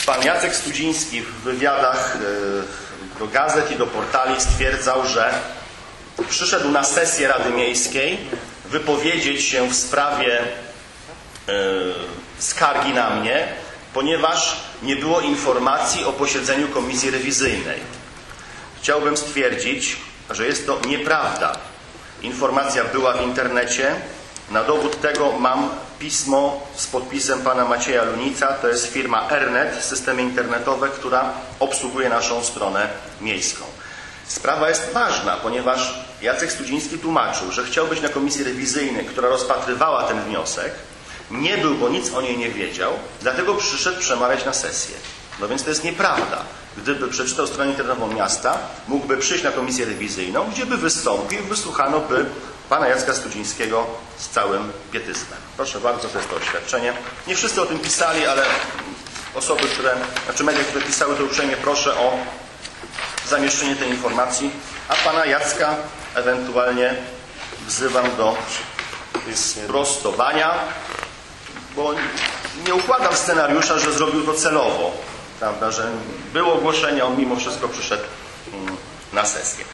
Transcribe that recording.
Pan Jacek Studziński w wywiadach do gazet i do portali stwierdzał, że przyszedł na sesję Rady Miejskiej wypowiedzieć się w sprawie skargi na mnie, ponieważ nie było informacji o posiedzeniu komisji rewizyjnej. Chciałbym stwierdzić, że jest to nieprawda. Informacja była w internecie. Na dowód tego mam pismo z podpisem pana Macieja Lunica. To jest firma Ernet, systemy internetowe, która obsługuje naszą stronę miejską. Sprawa jest ważna, ponieważ Jacek Studziński tłumaczył, że chciał być na komisji rewizyjnej, która rozpatrywała ten wniosek. Nie był, bo nic o niej nie wiedział, dlatego przyszedł przemawiać na sesję. No więc to jest nieprawda. Gdyby przeczytał stronę internetową miasta, mógłby przyjść na komisję rewizyjną, gdzie by wystąpił, wysłuchano by pana Jacka Studzińskiego z całym pietyzmem. Proszę bardzo, to jest to oświadczenie. Nie wszyscy o tym pisali, ale osoby, media, które pisały, to uprzejmie proszę o zamieszczenie tej informacji, a pana Jacka ewentualnie wzywam do sprostowania, bo nie układam scenariusza, że zrobił to celowo, prawda, że było ogłoszenie, on mimo wszystko przyszedł na sesję.